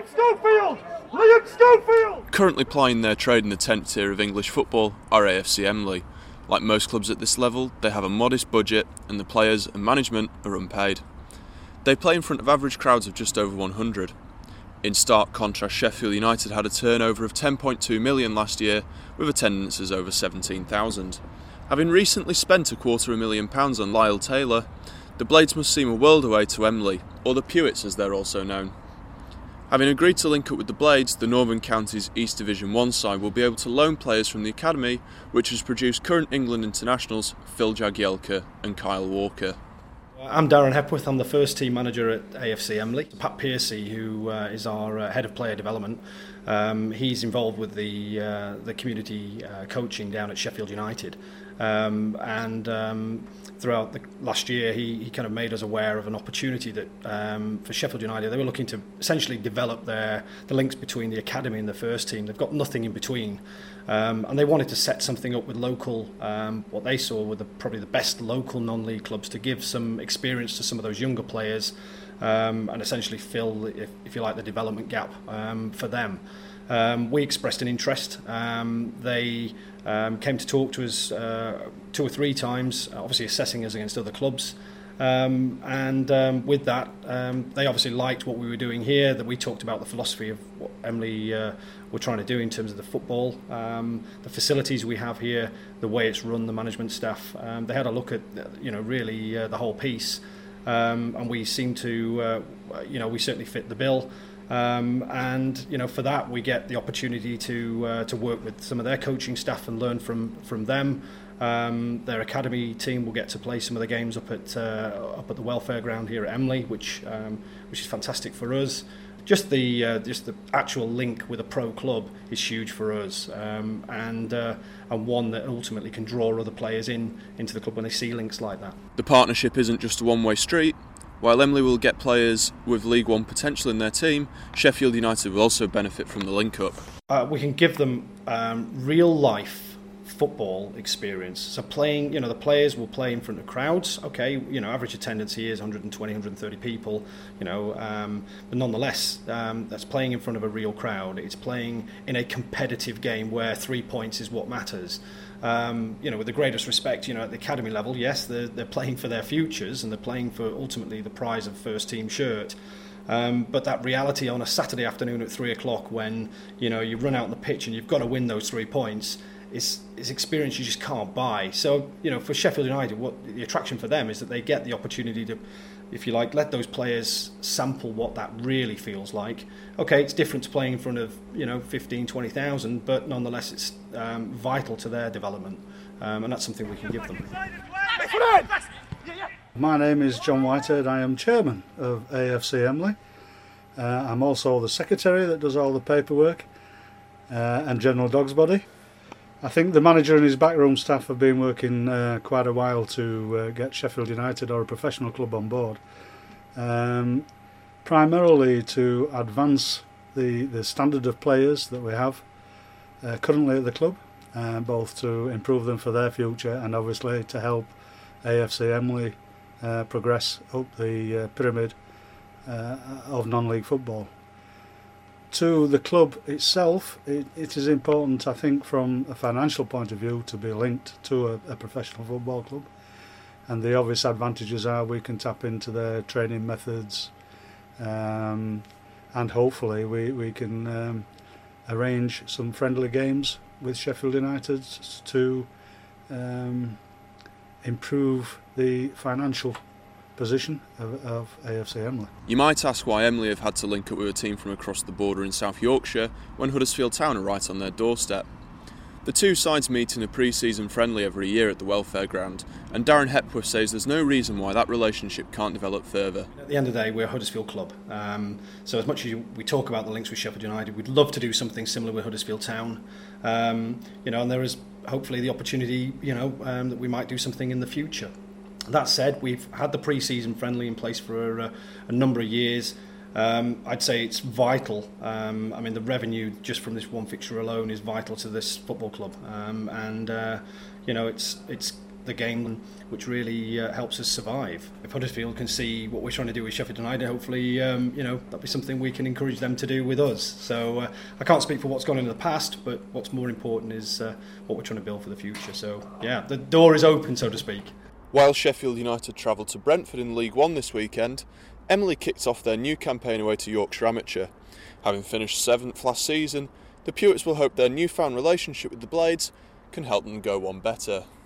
Liam Schofield! Liam Schofield! Currently plying their trade in the 10th tier of English football are AFC Emley. Like most clubs at this level, they have a modest budget and the players and management are unpaid. They play in front of average crowds of just over 100. In stark contrast, Sheffield United had a turnover of 10.2 million last year with attendances over 17,000. Having recently spent £250,000 on Lyle Taylor, the Blades must seem a world away to Emley, or the Pewits as they're also known. Having agreed to link up with the Blades, the Northern Counties East Division 1 side will be able to loan players from the academy, which has produced current England internationals Phil Jagielka and Kyle Walker. I'm Darren Hepworth, I'm the first team manager at AFC Emley. Pat Piercy, who is our head of player development, he's involved with the community coaching down at Sheffield United. Throughout the last year, he kind of made us aware of an opportunity that for Sheffield United, they were looking to essentially develop the links between the academy and the first team. They've got nothing in between, and they wanted to set something up with local, what they saw were probably the best local non-league clubs to give some experience to some of those younger players, and essentially fill, if you like, the development gap for them. We expressed an interest. They came to talk to us 2 or 3 times, obviously assessing us against other clubs. With that, they obviously liked what we were doing here, that we talked about the philosophy of what Emley were trying to do in terms of the football, the facilities we have here, the way it's run, the management staff. They had a look at, really the whole piece, and we seem to, we certainly fit the bill. For that we get the opportunity to work with some of their coaching staff and learn from them. Their academy team will get to play some of the games up at the welfare ground here at Emley, which is fantastic for us. Just the actual link with a pro club is huge for us, and one that ultimately can draw other players into the club when they see links like that. The partnership isn't just a one-way street. While Emley will get players with League One potential in their team, Sheffield United will also benefit from the link-up. We can give them real-life football experience. So playing, the players will play in front of crowds. Okay, average attendance here is 120, 130 people. But nonetheless, that's playing in front of a real crowd. It's playing in a competitive game where 3 points is what matters. With the greatest respect, at the academy level, yes, they're playing for their futures and they're playing for ultimately the prize of first team shirt. But that reality on a Saturday afternoon at 3 o'clock when, you run out on the pitch and you've got to win those 3 points is experience you just can't buy. So, for Sheffield United, what the attraction for them is that they get the opportunity to, if you like, let those players sample what that really feels like. Okay, it's different to playing in front of 15, 20,000, but nonetheless it's vital to their development, and that's something we can give them. My name is John Whitehead. I am chairman of AFC Emley. I'm also the secretary that does all the paperwork and general dogs body. I think the manager and his backroom staff have been working quite a while to get Sheffield United or a professional club on board, primarily to advance the standard of players that we have currently at the club, both to improve them for their future and obviously to help AFC Emley progress up the pyramid of non-league football. To the club itself, it is important, I think, from a financial point of view, to be linked to a professional football club. And the obvious advantages are we can tap into their training methods, and hopefully we can arrange some friendly games with Sheffield United to improve the financial position of AFC Emley. You might ask why Emley have had to link up with a team from across the border in South Yorkshire when Huddersfield Town are right on their doorstep. The two sides meet in a pre-season friendly every year at the welfare ground, and Darren Hepworth says there's no reason why that relationship can't develop further. At the end of the day, we're a Huddersfield club, so as much as we talk about the links with Sheffield United, we'd love to do something similar with Huddersfield Town, and there is hopefully the opportunity that we might do something in the future. That said, we've had the pre-season friendly in place for a number of years. I'd say it's vital. The revenue just from this one fixture alone is vital to this football club, it's the game, which really helps us survive. If Huddersfield can see what we're trying to do with Sheffield United, hopefully that'll be something we can encourage them to do with us. So I can't speak for what's gone in the past, but what's more important is what we're trying to build for the future. So yeah, the door is open, so to speak. While Sheffield United travelled to Brentford in League One this weekend, Emily kicked off their new campaign away to Yorkshire Amateur. Having finished 7th last season, the Pewits will hope their newfound relationship with the Blades can help them go one better.